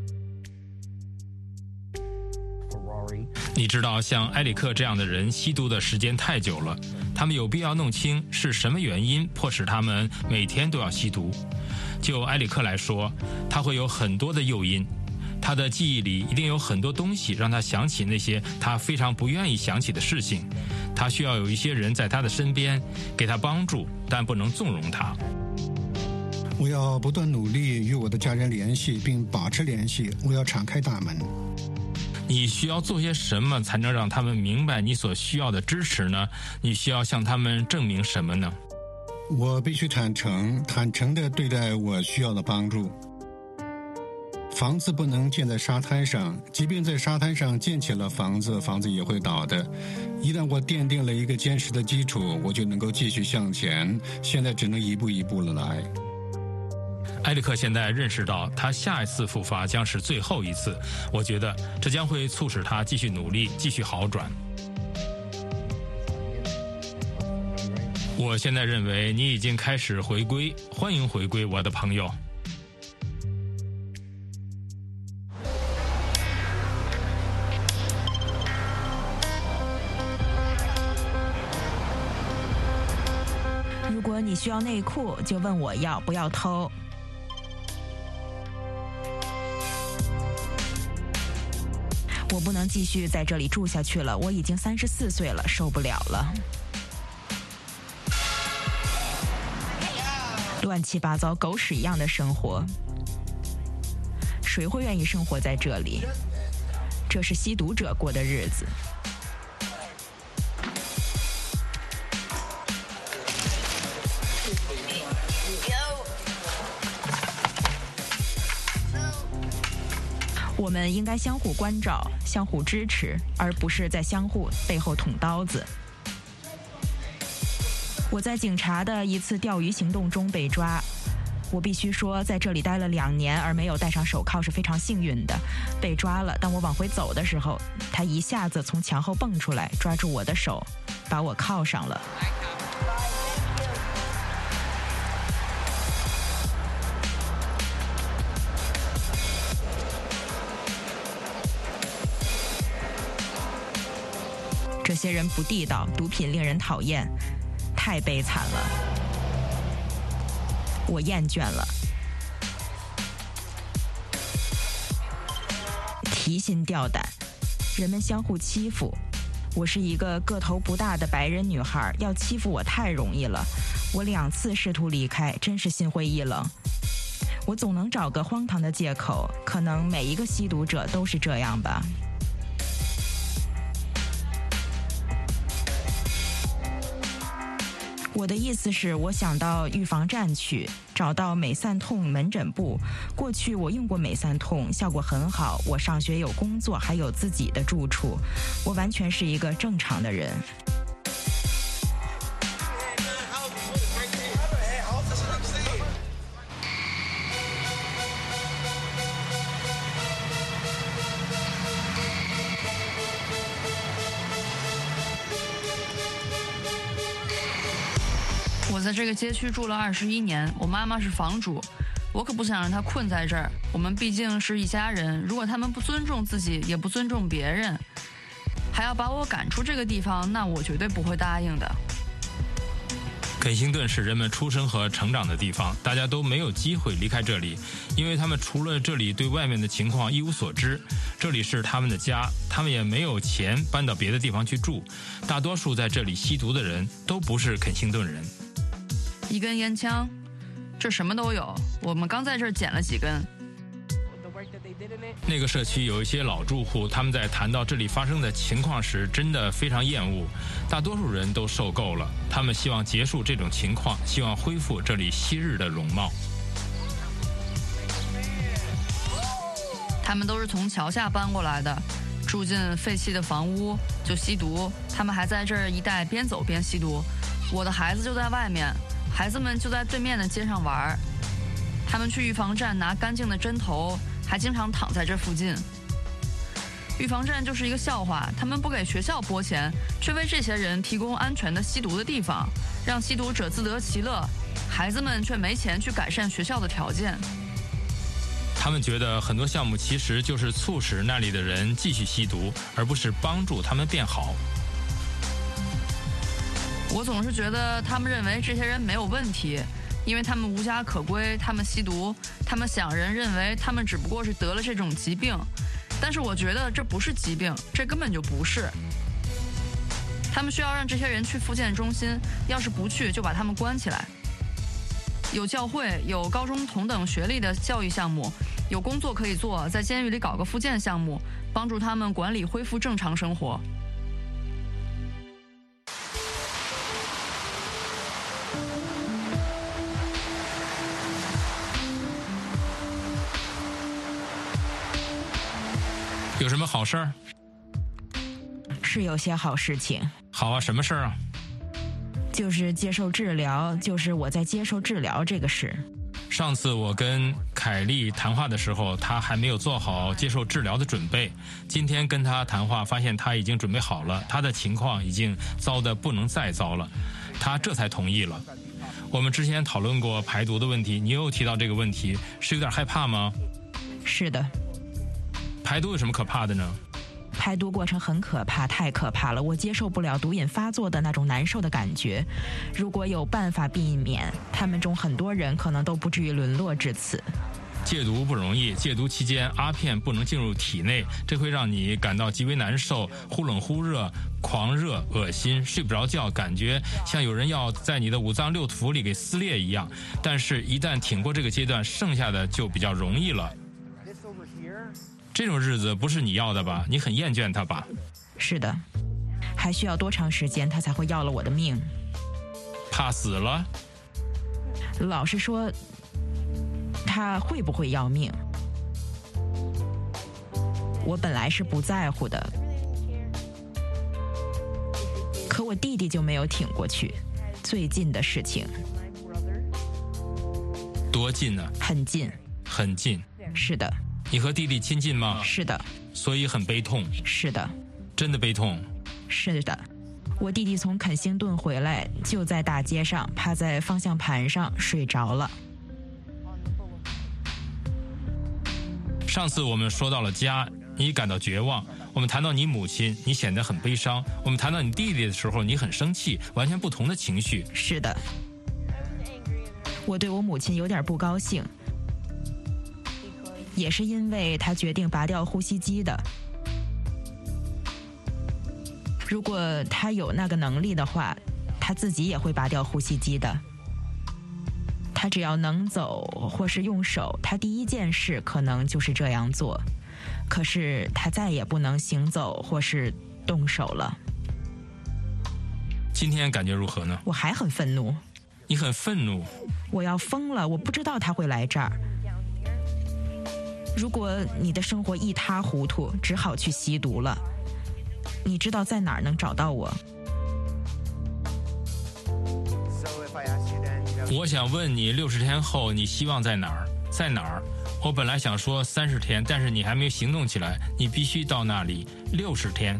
你知道，像埃里克这样的人吸毒的时间太久了，他们有必要弄清是什么原因迫使他们每天都要吸毒。就埃里克来说，他会有很多的诱因，他的记忆里一定有很多东西让他想起那些他非常不愿意想起的事情。他需要有一些人在他的身边，给他帮助，但不能纵容他。 我要不断努力与我的家人联系，并保持联系。我要敞开大门。 你需要做些什么才能让他们明白你所需要的支持呢？你需要向他们证明什么呢？ 我必须坦诚地对待我需要的帮助。房子不能建在沙滩上，即便在沙滩上建起了房子，房子也会倒的。一旦我奠定了一个坚实的基础，我就能够继续向前。现在只能一步一步地来。 埃里克现在认识到，他下一次复发将是最后一次。我觉得这将会促使他继续努力，继续好转。我现在认为你已经开始回归，欢迎回归，我的朋友。 如果你需要内裤，就问我要，不要偷。我不能继续在这里住下去了，我已经34岁了，受不了了。乱七八糟、狗屎一样的生活，谁会愿意生活在这里？这是吸毒者过的日子。我们应该相互关照、相互支持，而不是在相互背后捅刀子。我在警察的一次钓鱼行动中被抓，我必须说，在这里待了2年而没有戴上手铐是非常幸运的。被抓了，当我往回走的时候，他一下子从墙后蹦出来，抓住我的手，把我铐上了。这些人不地道，毒品令人讨厌，太悲惨了，我厌倦了。提心吊胆，人们相互欺负。我是一个个头不大的白人女孩，要欺负我太容易了。我2次试图离开，真是心灰意冷。我总能找个荒唐的借口，可能每一个吸毒者都是这样吧。我的意思是，我想到预防站去，找到美散痛门诊部。过去我用过美散痛，效果很好。我上学有工作，还有自己的住处，我完全是一个正常的人。 我在这个街区住了21年，我妈妈是房主，我可不想让她困在这儿。我们毕竟是一家人，如果他们不尊重自己，也不尊重别人，还要把我赶出这个地方，那我绝对不会答应的。 肯辛顿是人们出生和成长的地方，大家都没有机会离开这里，因为他们除了这里对外面的情况一无所知。这里是他们的家，他们也没有钱搬到别的地方去住。大多数在这里吸毒的人都不是肯辛顿人。 一根烟枪，这什么都有，我们刚在这儿捡了几根。 那个社区有一些老住户，他们在谈到这里发生的情况时真的非常厌恶，大多数人都受够了，他们希望结束这种情况，希望恢复这里昔日的容貌。 他们都是从桥下搬过来的，住进废弃的房屋就吸毒。他们还在这儿一带边走边吸毒。我的孩子就在外面，孩子们就在对面的街上玩。他们去预防站拿干净的针头，还经常躺在这附近。预防站就是一个笑话，他们不给学校拨钱，却为这些人提供安全的吸毒的地方，让吸毒者自得其乐，孩子们却没钱去改善学校的条件。 他们觉得很多项目其实就是促使那里的人继续吸毒，而不是帮助他们变好。 我总是觉得他们认为这些人没有问题，因为他们无家可归，他们吸毒，他们想人认为他们只不过是得了这种疾病。但是我觉得这不是疾病，这根本就不是。他们需要让这些人去复健中心，要是不去就把他们关起来。有教会，有高中同等学历的教育项目，有工作可以做，在监狱里搞个复健项目，帮助他们管理恢复正常生活。 有什么好事儿？ 是有些好事情。 好啊，什么事儿啊？ 就是接受治疗，就是我在接受治疗这个事。 上次我跟凯莉谈话的时候，她还没有做好接受治疗的准备。今天跟她谈话，发现她已经准备好了，她的情况已经糟得不能再糟了，她这才同意了。我们之前讨论过排毒的问题，你又提到这个问题，是有点害怕吗？ 是的。 排毒有什么可怕的呢？ 排毒过程很可怕，太可怕了，我接受不了毒瘾发作的那种难受的感觉。如果有办法避免，他们中很多人可能都不至于沦落至此。 戒毒不容易，戒毒期间阿片不能进入体内，这会让你感到极为难受，忽冷忽热，狂热、恶心，睡不着觉，感觉像有人要在你的五脏六腑里给撕裂一样。但是一旦挺过这个阶段，剩下的就比较容易了。这种日子不是你要的吧？你很厌倦它吧？ 是的。还需要多长时间他才会要了我的命？ 怕死了？ 老实说，他会不会要命？我本来是不在乎的，可我弟弟就没有挺过去。最近的事情。 多近呢？ 很近。 很近。 是的。 你和弟弟亲近吗？ 是的。 所以很悲痛。 是的。 真的悲痛。 是的。我弟弟从肯辛顿回来，就在大街上趴在方向盘上睡着了。 上次我们说到了家，你感到绝望；我们谈到你母亲，你显得很悲伤；我们谈到你弟弟的时候，你很生气，完全不同的情绪。 是的。我对我母亲有点不高兴，也是因为她决定拔掉呼吸机的。如果她有那个能力的话，她自己也会拔掉呼吸机的。她只要能走或是用手，她第一件事可能就是这样做。可是她再也不能行走或是动手了。 今天感觉如何呢？ 我还很愤怒。 你很愤怒？ 我要疯了！我不知道她会来这儿。如果你的生活一塌糊涂，只好去吸毒了，你知道在哪儿能找到我？ 我想问你，60天后你希望在哪儿？在哪儿？我本来想说30天，但是你还没有行动起来，你必须到那里。60天。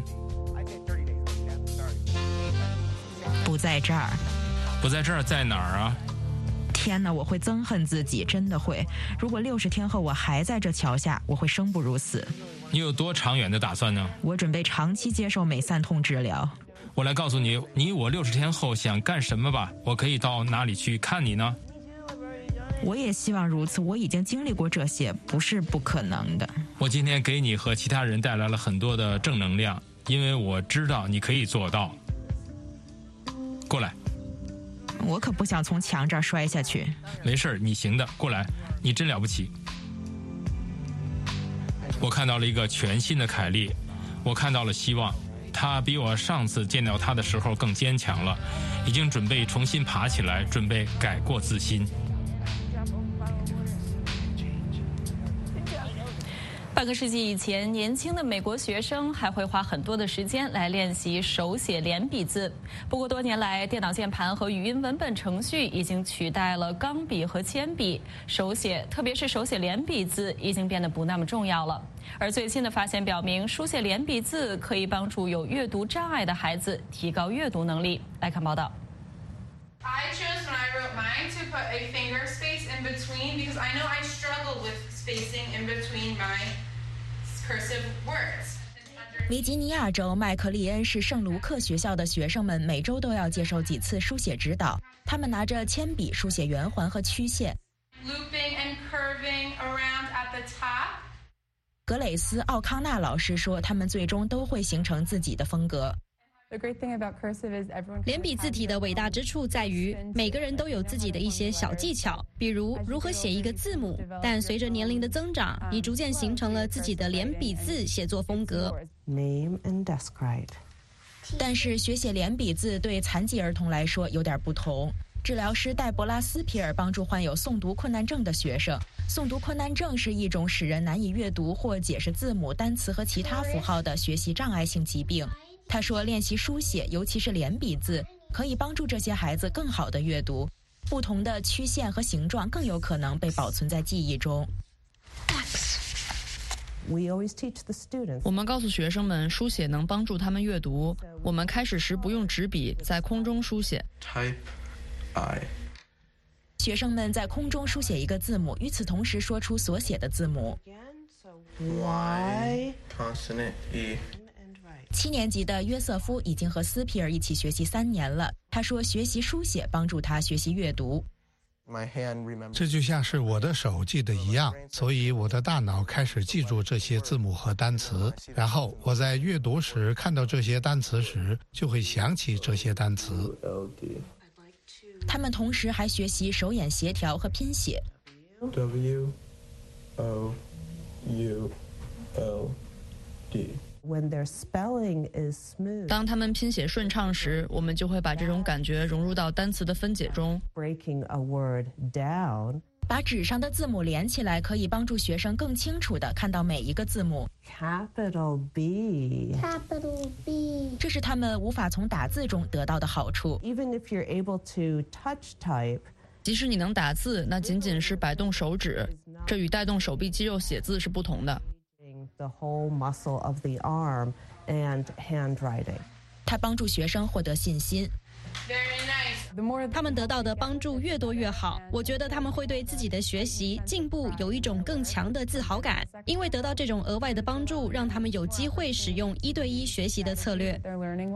不在这儿。 不在这儿，在哪儿啊？ 天哪，我会憎恨自己，真的会。如果60天后我还在这桥下，我会生不如死。 你有多长远的打算呢？ 我准备长期接受美散痛治疗。 我来告诉你，我60天后想干什么吧？我可以到哪里去看你呢？ 我也希望如此，我已经经历过这些，不是不可能的。 我今天给你和其他人带来了很多的正能量，因为我知道你可以做到。过来。 我可不想从墙这儿摔下去。 没事，你行的，过来，你真了不起。我看到了一个全新的凯莉，我看到了希望。她比我上次见到她的时候更坚强了，已经准备重新爬起来，准备改过自新。 半个世纪以前，年轻的美国学生还会花很多的时间来练习手写连笔字。不过多年来，电脑键盘和语音文本程序已经取代了钢笔和铅笔，手写，特别是手写连笔字，已经变得不那么重要了。而最新的发现表明，书写连笔字可以帮助有阅读障碍的孩子提高阅读能力。来看报道。 I chose when I wrote mine to put a finger space in between because I know I struggled with spacing in between my cursive words. 维吉尼亚州麦克利恩市圣卢克学校的学生们每周都要接受几次书写指导，他们拿着铅笔书写圆环和曲线。 Looping and curving around at the top. 格蕾斯·奥康纳老师说，他们最终都会形成自己的风格。 连笔字体的伟大之处在于，每个人都有自己的一些小技巧，比如如何写一个字母。但随着年龄的增长，你逐渐形成了自己的连笔字写作风格。 但是学写连笔字对残疾儿童来说有点不同。治疗师戴博拉·斯皮尔帮助患有诵读困难症的学生。诵读困难症是一种使人难以阅读或解释字母、单词和其他符号的学习障碍性疾病。他说，练习书写，尤其是连笔字，可以帮助这些孩子更好地阅读。不同的曲线和形状更有可能被保存在记忆中。 我们告诉学生们，书写能帮助他们阅读。我们开始时不用纸笔，在空中书写。 学生们在空中书写一个字母，与此同时说出所写的字母。 Y consonant E。 7年级的约瑟夫已经和斯皮尔一起学习3年了。他说，学习书写帮助他学习阅读。 这就像是我的手记得一样，所以我的大脑开始记住这些字母和单词，然后我在阅读时看到这些单词时，就会想起这些单词。 他们同时还学习手眼协调和拼写。 W-O-U-L-D。 当他们拼写顺畅时，我们就会把这种感觉融入到单词的分解中。 把纸上的字母连起来，可以帮助学生更清楚地看到每一个字母。 Capital B， 这是他们无法从打字中得到的好处。 Even if you're able to touch type， 即使你能打字，那仅仅是摆动手指，这与带动手臂肌肉写字是不同的。 The whole muscle of the arm and handwriting。 它帮助学生获得信心。 他们得到的帮助越多越好。我觉得他们会对自己的学习进步有一种更强的自豪感，因为得到这种额外的帮助，让他们有机会使用1对1学习的策略。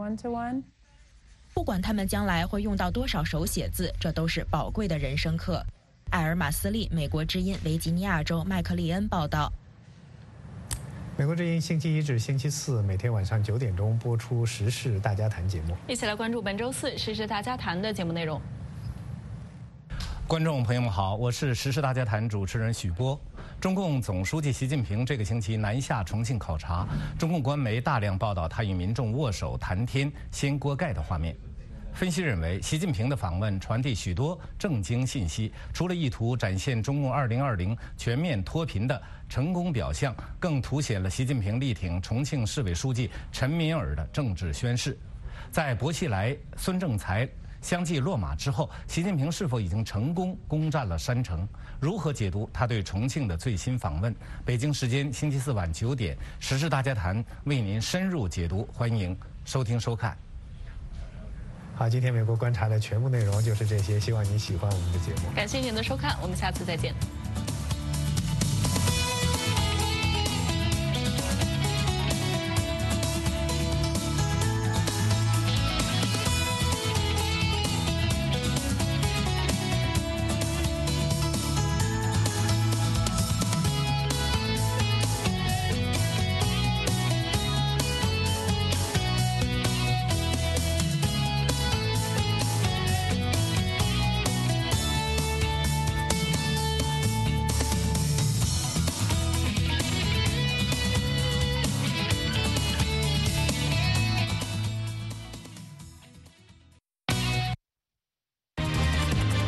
不管他们将来会用到多少手写字，这都是宝贵的人生课。艾尔马斯利，美国之音，维吉尼亚州麦克利恩报道。 美国之音星期一至星期四每天晚上9点钟播出《时事大家谈》节目， 一起来关注本周4《时事大家谈》的节目内容。 观众朋友们好，我是《时事大家谈》主持人许波。中共总书记习近平这个星期南下重庆考察，中共官媒大量报道他与民众握手谈天掀锅盖的画面。分析认为，习近平的访问传递许多政经信息，除了意图展现中共2020全面脱贫的成功表象，更凸显了习近平力挺重庆市委书记陈敏尔的政治宣誓。在薄熙来、孙政才相继落马之后，习近平是否已经成功攻占了山城？如何解读他对重庆的最新访问？北京时间星期4晚9点，《时事大家谈》为您深入解读，欢迎收听收看。 好，今天美国观察的全部内容就是这些，希望您喜欢我们的节目。 感谢您的收看，我们下次再见。